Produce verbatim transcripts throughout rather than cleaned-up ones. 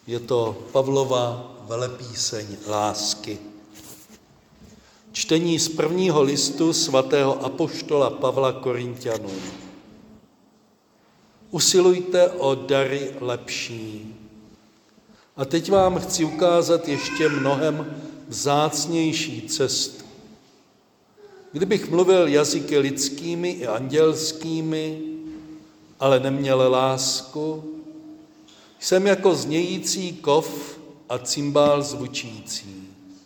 Je to Pavlova velepíseň lásky. Čtení z prvního listu svatého apoštola Pavla Korinťanům. Usilujte o dary lepší. A teď vám chci ukázat ještě mnohem vzácnější cestu. Kdybych mluvil jazyky lidskými i andělskými, ale neměl lásku, jsem jako znějící kov a cymbál zvučící.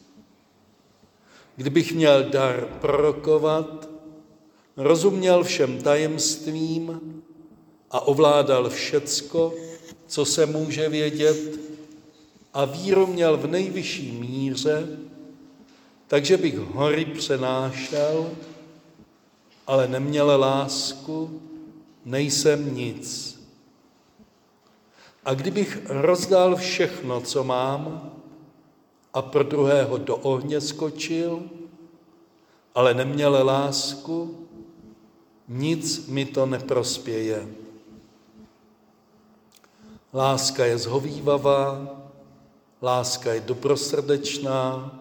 Kdybych měl dar prorokovat, rozuměl všem tajemstvím a ovládal všecko, co se může vědět, a víru měl v nejvyšší míře, takže bych hory přenášel, ale neměl lásku, nejsem nic. A kdybych rozdal všechno, co mám, a pro druhého do ohně skočil, ale neměl lásku, nic mi to neprospěje. Láska je zhovívavá, láska je dobrosrdečná,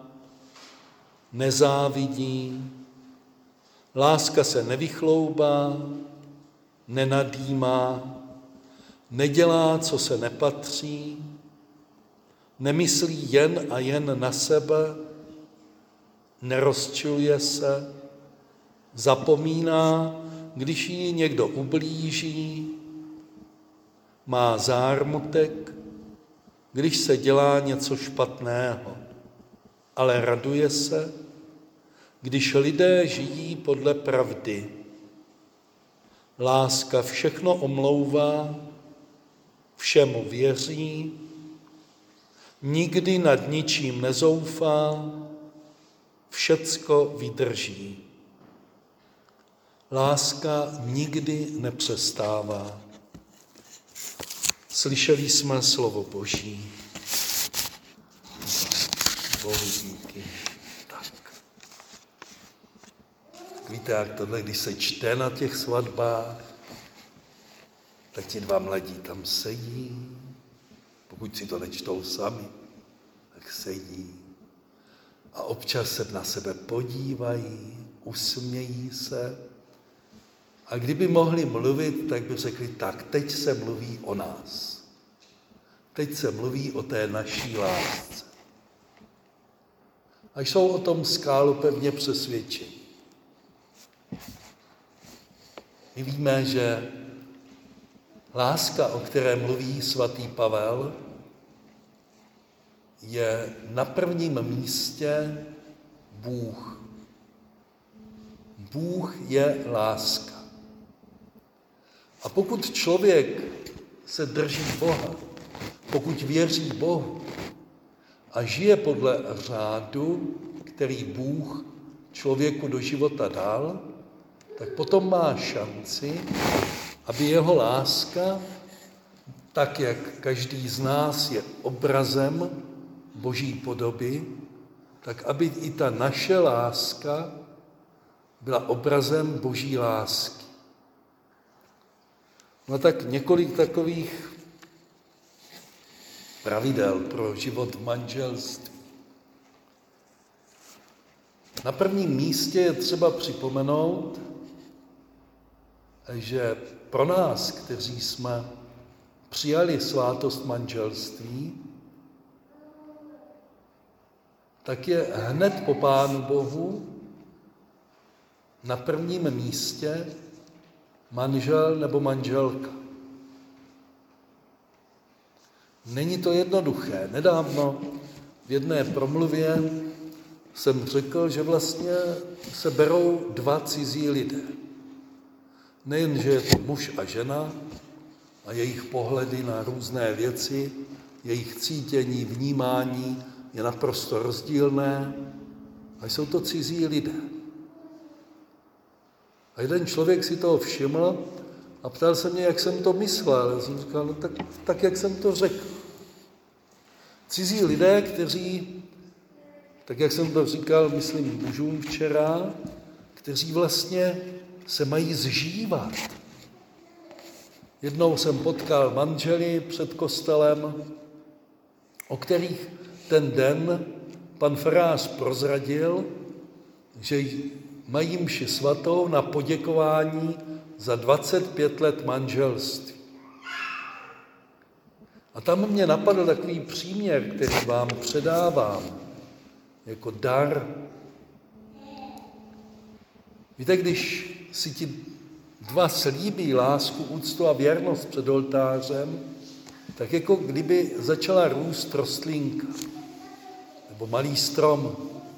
nezávidí, láska se nevychloubá, nenadýmá, nedělá, co se nepatří, nemyslí jen a jen na sebe, nerozčiluje se, zapomíná, když jí někdo ublíží, má zármutek, když se dělá něco špatného, ale raduje se, když lidé žijí podle pravdy. Láska všechno omlouvá, všemu věří, nikdy nad ničím nezoufá, všecko vydrží. Láska nikdy nepřestává. Slyšeli jsme slovo Boží. Bohu díky. Tak. tak víte, jak tohle, když se čte na těch svatbách, tak ti dva mladí tam sedí. Pokud si to nečtou sami, tak sedí. A občas se na sebe podívají, usmějí se. A kdyby mohli mluvit, tak by řekli, tak teď se mluví o nás. Teď se mluví o té naší lásce. A jsou o tom skálopevně přesvědčeni. My víme, že láska, o které mluví svatý Pavel, je na prvním místě Bůh. Bůh je láska. A pokud člověk se drží Boha, pokud věří Bohu a žije podle řádu, který Bůh člověku do života dal, tak potom má šanci, aby jeho láska, tak jak každý z nás je obrazem Boží podoby, tak aby i ta naše láska byla obrazem Boží lásky. No tak několik takových pravidel pro život v manželství. Na prvním místě je třeba připomenout, že pro nás, kteří jsme přijali svátost manželství, tak je hned po Pánu Bohu na prvním místě manžel nebo manželka. Není to jednoduché. Nedávno v jedné promluvě jsem řekl, že vlastně se berou dva cizí lidé. Nejen, že je to muž a žena a jejich pohledy na různé věci, jejich cítění, vnímání je naprosto rozdílné, a jsou to cizí lidé. A jeden člověk si toho všiml a ptal se mě, jak jsem to myslel. Já jsem říkal, no tak, tak jak jsem to řekl. Cizí lidé, kteří, tak jak jsem to říkal, myslím mužům včera, kteří vlastně se mají zžívat. Jednou jsem potkal manžely před kostelem o kterých ten den pan farář prozradil, že mají mši svatou na poděkování za dvacet pět let manželství. A tam mě napadl takový příměr, který vám předávám jako dar. Víte, když si ti dva slíbí lásku, úctu a věrnost před oltářem, tak jako kdyby začala růst rostlinka nebo malý strom.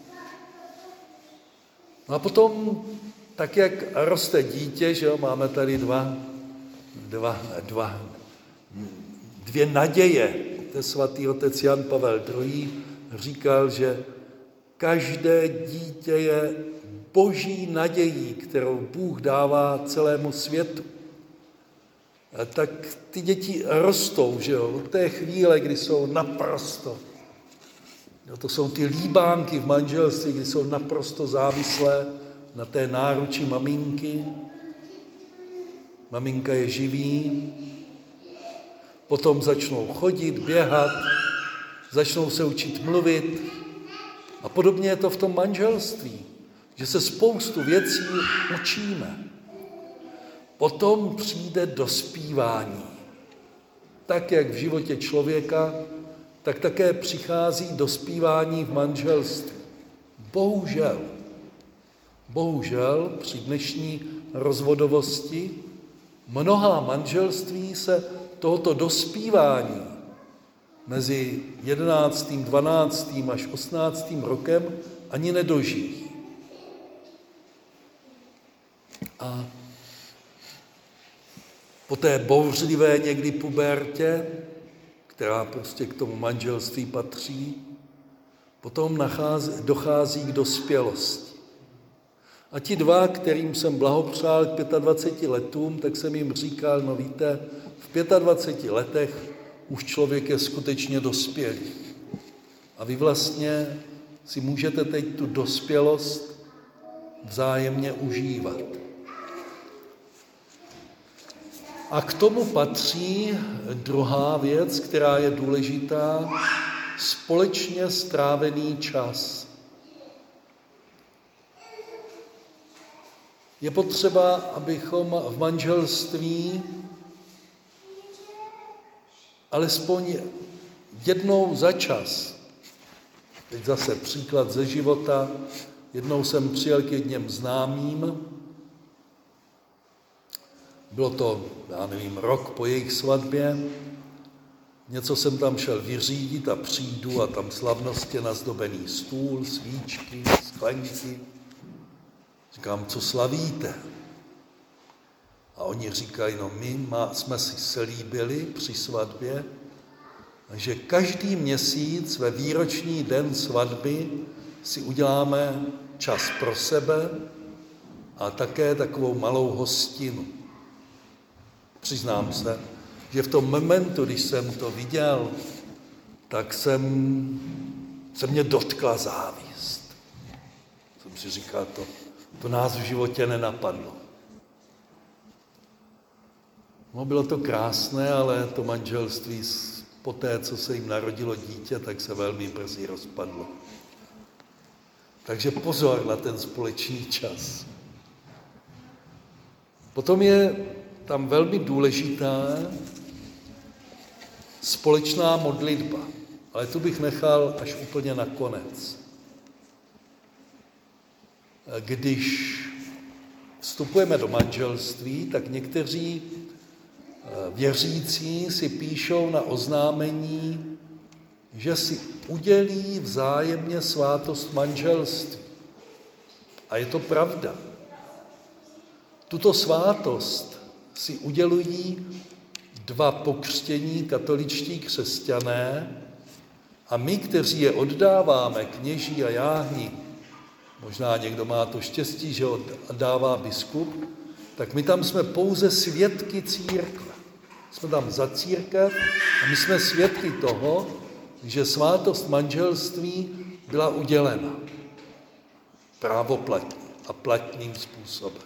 No a potom, tak jak roste dítě, že jo, máme tady dva, dva, dva, dvě naděje. Ten svatý otec Jan Pavel druhý. říkal, že každé dítě je boží nadějí, kterou Bůh dává celému světu. A tak ty děti rostou, že jo, od té chvíle, kdy jsou naprosto. No, to jsou ty líbánky v manželství, kdy jsou naprosto závislé na té náruči maminky. Maminka je živý. Potom začnou chodit, běhat, začnou se učit mluvit. A podobně je to v tom manželství, že se spoustu věcí učíme. Potom přijde dospívání. Tak, jak v životě člověka, tak také přichází dospívání v manželství. Bohužel, bohužel při dnešní rozvodovosti mnohá manželství se tohoto dospívání mezi jedenáctým, dvanáctým až osmnáctým rokem ani nedožijí. A po té bouřlivé někdy pubertě, která prostě k tomu manželství patří, potom nachází, dochází k dospělosti. A ti dva, kterým jsem blahopřál k dvaceti pěti letům, tak jsem jim říkal, no víte, v dvaceti pěti letech už člověk je skutečně dospělý. A vy vlastně si můžete teď tu dospělost vzájemně užívat. A k tomu patří druhá věc, která je důležitá, společně strávený čas. Je potřeba, abychom v manželství alespoň jednou za čas, teď zase příklad ze života, jednou jsem přijel k jedním známým, bylo to, já nevím, rok po jejich svatbě, něco jsem tam šel vyřídit a přijdu a tam slavnostně nazdobený stůl, svíčky, sklenky. Říkám, co slavíte? A oni říkají, no my má, jsme si slíbili při svatbě, že každý měsíc ve výroční den svatby si uděláme čas pro sebe a také takovou malou hostinu. Přiznám se, že v tom momentu, když jsem to viděl, tak jsem, se mě dotkla závist. Jsem si říkal, to, to nás v životě nenapadlo. No, bylo to krásné, ale to manželství po té, co se jim narodilo dítě, tak se velmi brzy rozpadlo. Takže pozor na ten společný čas. Potom je tam velmi důležitá společná modlitba, ale tu bych nechal až úplně na konec. Když vstupujeme do manželství, tak někteří věřící si píšou na oznámení, že si udělí vzájemně svátost manželství. A je to pravda. Tuto svátost si udělují dva pokřtění katoličtí křesťané a my, kteří je oddáváme, kněží a jáhni, možná někdo má to štěstí, že oddává biskup, tak my tam jsme pouze svědky církve. Jsme tam za církev a my jsme svědky toho, že svátost manželství byla udělena právoplatně a platným způsobem.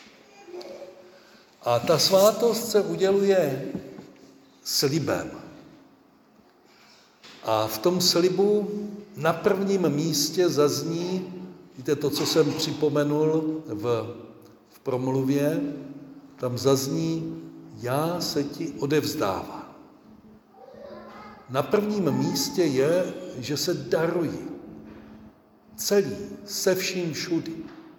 A ta svátost se uděluje slibem. A v tom slibu na prvním místě zazní, víte, to, co jsem připomenul v, v promluvě, tam zazní, já se ti odevzdávám. Na prvním místě je, že se daruji. Celý, se vším všudy.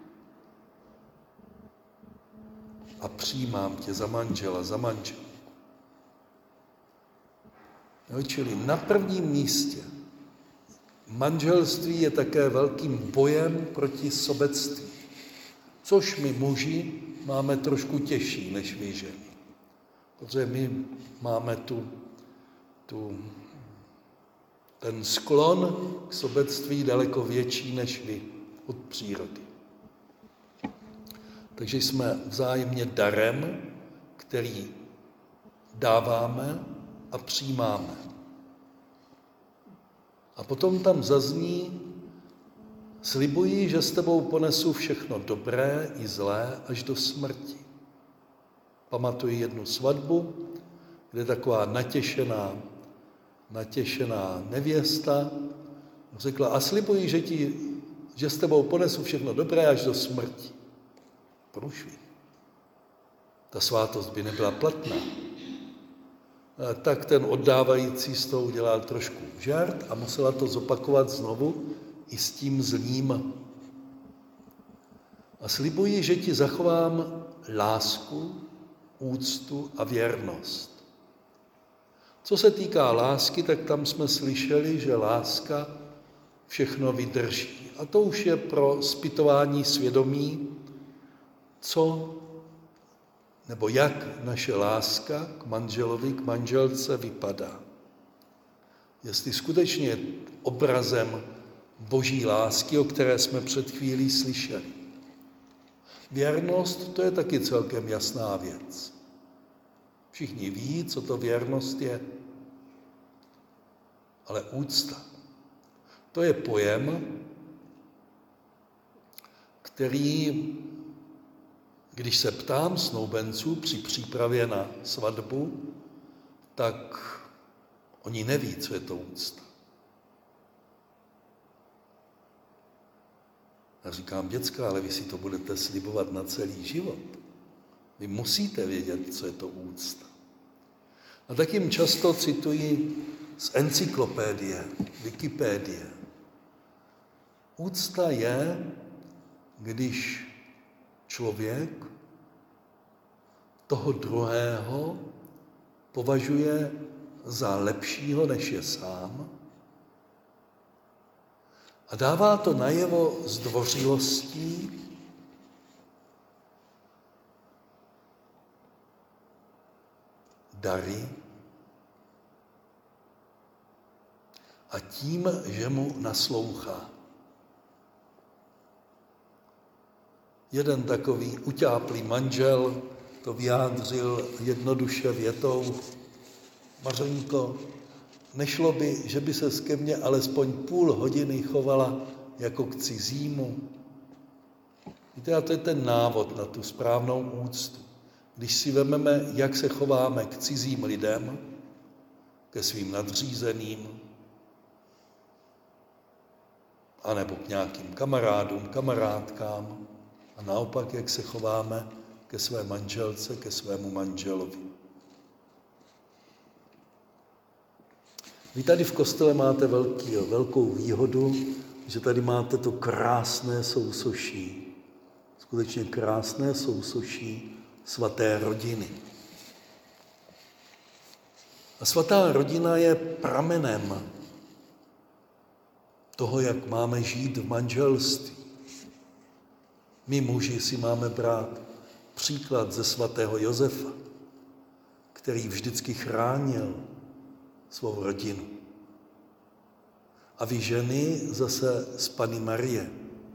A přijímám tě za manžela, za manželku. No, čili na prvním místě. Manželství je také velkým bojem proti sobectví, což my muži máme trošku těžší než vy ženy. Protože my máme tu, tu, ten sklon k sobectví daleko větší než vy od přírody. Takže jsme vzájemně darem, který dáváme a přijímáme. A potom tam zazní, slibuji, že s tebou ponesu všechno dobré i zlé až do smrti. Pamatuji jednu svatbu, kde taková natěšená, natěšená nevěsta řekla, a slibuji, že, ti, že s tebou ponesu všechno dobré až do smrti. Průšvih. Ta svátost by nebyla platná. Tak ten oddávající z toho udělal trošku žert a musela to zopakovat znovu i s tím zlým. A slibuji, že ti zachovám lásku, úctu a věrnost. Co se týká lásky, tak tam jsme slyšeli, že láska všechno vydrží. A to už je pro zpytování svědomí, co nebo jak naše láska k manželovi, k manželce vypadá. Jestli skutečně je obrazem boží lásky, o které jsme před chvílí slyšeli. Věrnost, to je taky celkem jasná věc. Všichni ví, co to věrnost je. Ale úcta, to je pojem, který, když se ptám snoubenců při přípravě na svatbu, tak oni neví, co je to úcta. A říkám, děcka, ale vy si to budete slibovat na celý život. Vy musíte vědět, co je to úcta. A tak jim často cituji z encyklopédie, Wikipédie. Úcta je, když člověk toho druhého považuje za lepšího, než je sám, a dává to najevo zdvořilostí, dary a tím, že mu naslouchá. Jeden takový utáplý manžel to vyjádřil jednoduše větou, Mařenko, nešlo by, že by se ke mně alespoň půl hodiny chovala jako k cizímu? Víte, a to je ten návod na tu správnou úctu. Když si vezmeme, jak se chováme k cizím lidem, ke svým nadřízeným, anebo k nějakým kamarádům, kamarádkám, a naopak, jak se chováme ke své manželce, ke svému manželovi. Vy tady v kostele máte velký, velkou výhodu, že tady máte to krásné sousoší, skutečně krásné sousoší svaté rodiny. A svatá rodina je pramenem toho, jak máme žít v manželství. My muži si máme brát příklad ze svatého Josefa, který vždycky chránil svou rodinu. A vy ženy zase z Panny Marie.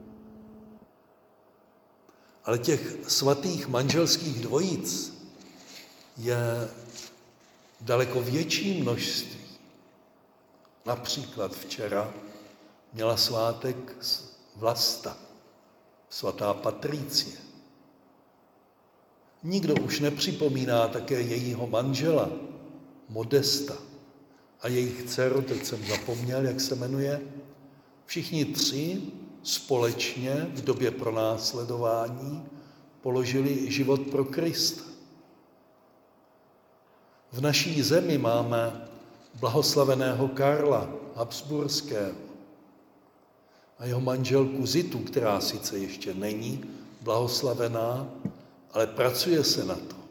Ale těch svatých manželských dvojic je daleko větší množství. Například včera měla svátek Vlasta, svatá Patricie. Nikdo už nepřipomíná také jejího manžela, Modesta. a jejich dceru, teď jsem zapomněl, jak se jmenuje, všichni tři společně v době pronásledování položili život pro Krista. V naší zemi máme blahoslaveného Karla Habsburského a jeho manželku Zitu, která sice ještě není blahoslavená, ale pracuje se na to.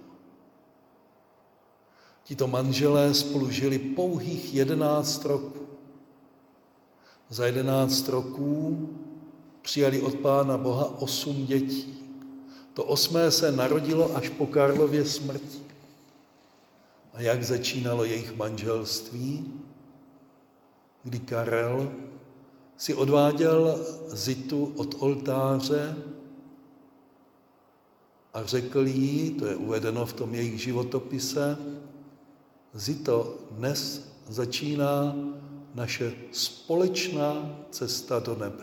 Tito manželé spolu žili pouhých jedenáct roků. Za jedenáct roků přijali od Pána Boha osm dětí. To osmé se narodilo až po Karlově smrti. A jak začínalo jejich manželství? Kdy Karel si odváděl Zitu od oltáře a řekl jí, to je uvedeno v tom jejich životopise, Zito, dnes začíná naše společná cesta do nebe.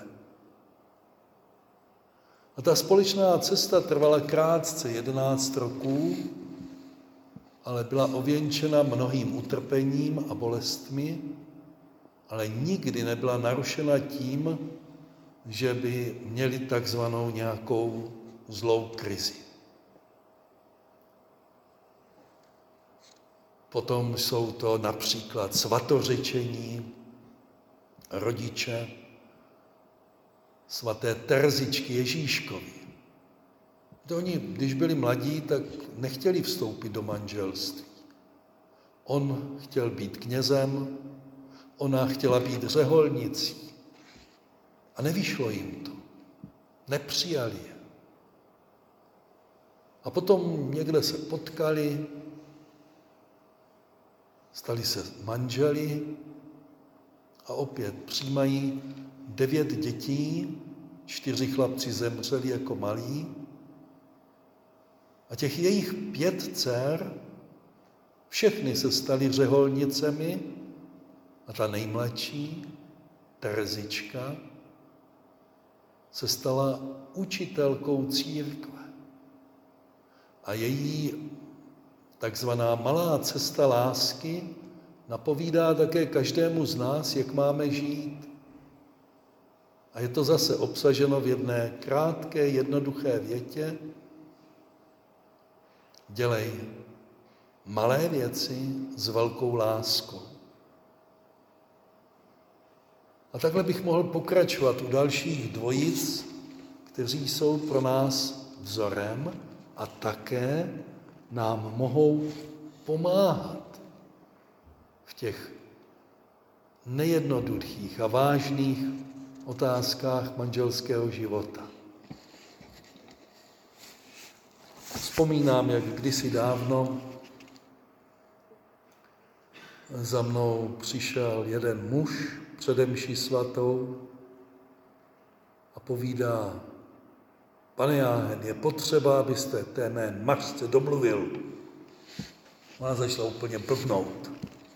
A ta společná cesta trvala krátce jedenáct roků, ale byla ověnčena mnohým utrpením a bolestmi, ale nikdy nebyla narušena tím, že by měli takzvanou nějakou zlou krizi. Potom jsou to například svatořečení rodiče svaté Terzičky Ježíškovi. Oni, když byli mladí, tak nechtěli vstoupit do manželství. On chtěl být knězem, ona chtěla být řeholnicí. A nevyšlo jim to. Nepřijali je. A potom někde se potkali, stali se manželi a opět přijímají devět dětí, čtyři chlapci zemřeli jako malí a těch jejich pět dcer, všechny se staly řeholnicemi a ta nejmladší, Terzička, se stala učitelkou církve. A její takzvaná malá cesta lásky napovídá také každému z nás, jak máme žít. A je to zase obsaženo v jedné krátké, jednoduché větě. Dělej malé věci s velkou láskou. A takhle bych mohl pokračovat u dalších dvojic, kteří jsou pro nás vzorem a také nám mohou pomáhat v těch nejednoduchých a vážných otázkách manželského života. Vzpomínám, jak kdysi dávno za mnou přišel jeden muž přede mší svatou a povídá: Pane Jáhen, je potřeba, abyste té mé mařce domluvil. Ona začala úplně blbnout.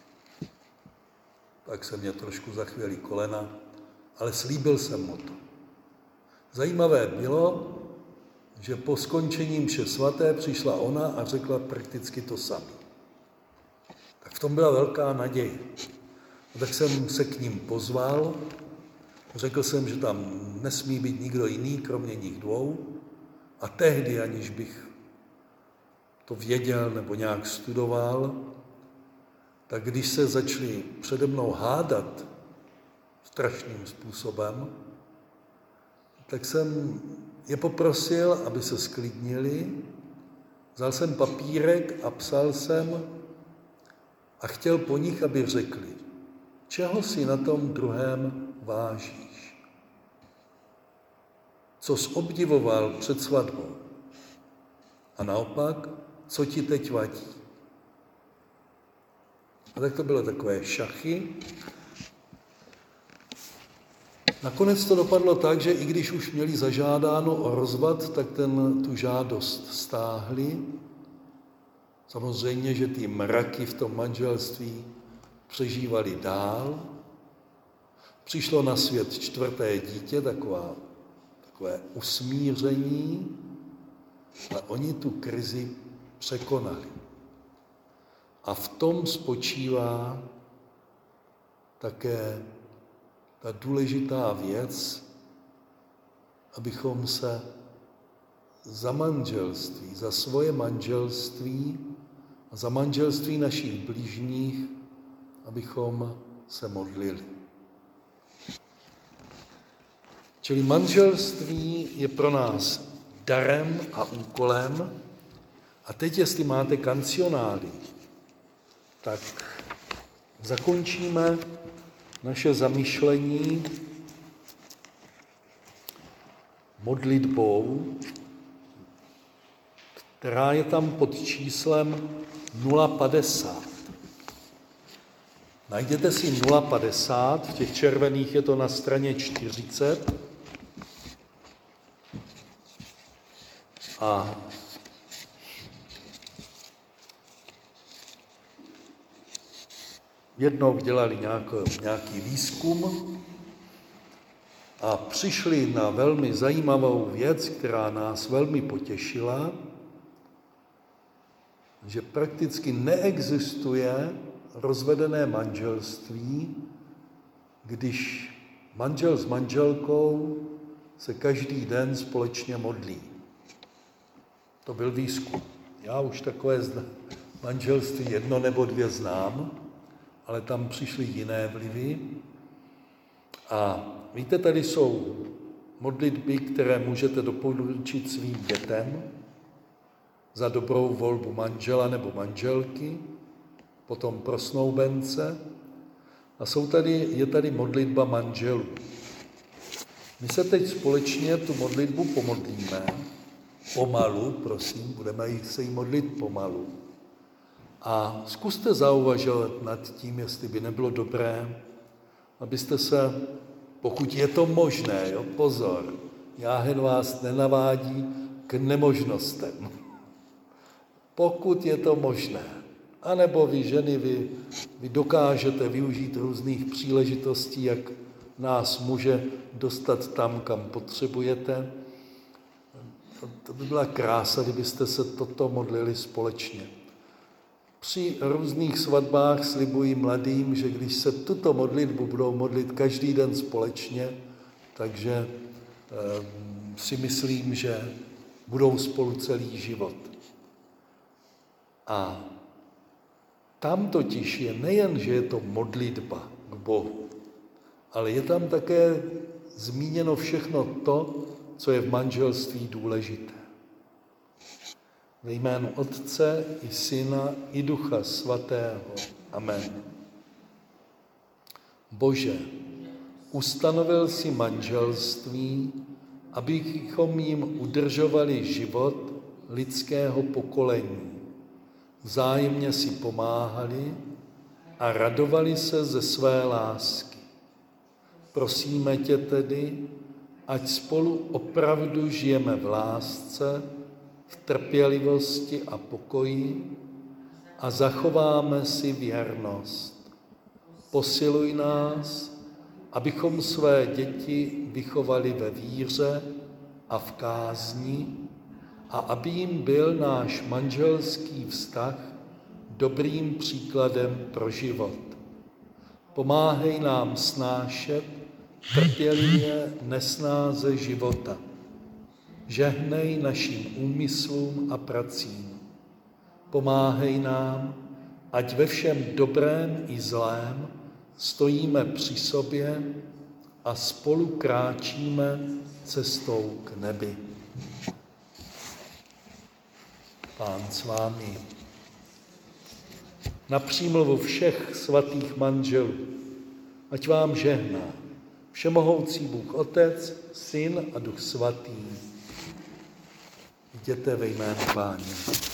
Tak se mě trošku zachvěli kolena, ale slíbil jsem mu to. Zajímavé bylo, že po skončení mše svaté přišla ona a řekla prakticky to samé. Tak v tom byla velká naděje. A tak jsem se k ním pozval, řekl jsem, že tam nesmí být nikdo jiný, kromě nich dvou, a tehdy, aniž bych to věděl nebo nějak studoval, tak když se začali přede mnou hádat strašným způsobem, tak jsem je poprosil, aby se sklidnili, vzal jsem papírek a psal jsem a chtěl po nich, aby řekli, čeho si na tom druhém vážíš. Co jsi obdivoval před svatbou. A naopak, co ti teď vadí. A tak to bylo takové šachy. Nakonec to dopadlo tak, že i když už měli zažádáno o rozvod, tak ten, tu žádost stáhli. Samozřejmě, že ty mraky v tom manželství přežívali dál. Přišlo na svět čtvrté dítě, taková, takové usmíření, ale oni tu krizi překonali. A v tom spočívá také ta důležitá věc, abychom se za manželství, za svoje manželství a za manželství našich bližních, abychom se modlili. Čili manželství je pro nás darem a úkolem. A teď, jestli máte kancionály, tak zakončíme naše zamyšlení modlitbou, která je tam pod číslem nula padesát. Najděte si nula padesát, v těch červených je to na straně čtyřicet. A jednou dělali nějaký, nějaký výzkum a přišli na velmi zajímavou věc, která nás velmi potěšila, že prakticky neexistuje rozvedené manželství, když manžel s manželkou se každý den společně modlí. To byl výzkum. Já už takové manželství jedno nebo dvě znám, ale tam přišly jiné vlivy. A víte, tady jsou modlitby, které můžete doporučit svým dětem za dobrou volbu manžela nebo manželky, potom pro snoubence. A jsou tady, je tady modlitba manželů. My se teď společně tu modlitbu pomodlíme, pomalu, prosím, budeme se jí modlit pomalu. A zkuste zauvažovat nad tím, jestli by nebylo dobré, abyste se, pokud je to možné, jo, pozor, jáhen vás nenavádí k nemožnostem. Pokud je to možné, anebo vy ženy, vy, vy dokážete využít různých příležitostí, jak nás může dostat tam, kam potřebujete, to by byla krása, kdybyste se toto modlili společně. Při různých svatbách slibuji mladým, že když se tuto modlitbu budou modlit každý den společně, takže e, si myslím, že budou spolu celý život. A tam totiž je nejen, že je to modlitba k Bohu, ale je tam také zmíněno všechno to, co je v manželství důležité. Ve jménu Otce i Syna i Ducha Svatého. Amen. Bože, ustanovil si manželství, abychom jim udržovali život lidského pokolení. Vzájemně si pomáhali a radovali se ze své lásky. Prosíme tě tedy, ať spolu opravdu žijeme v lásce, v trpělivosti a pokoji a zachováme si věrnost. Posiluj nás, abychom své děti vychovali ve víře a v kázni a aby jim byl náš manželský vztah dobrým příkladem pro život. Pomáhej nám snášet trpělivě nesnáze života. Žehnej našim úmyslům a pracím. Pomáhej nám, ať ve všem dobrém i zlém stojíme při sobě a spolu kráčíme cestou k nebi. Pán s vámi. Na přímluvu všech svatých manželů, ať vám žehná všemohoucí Bůh Otec, Syn a Duch Svatý. Jděte ve jménu Páně.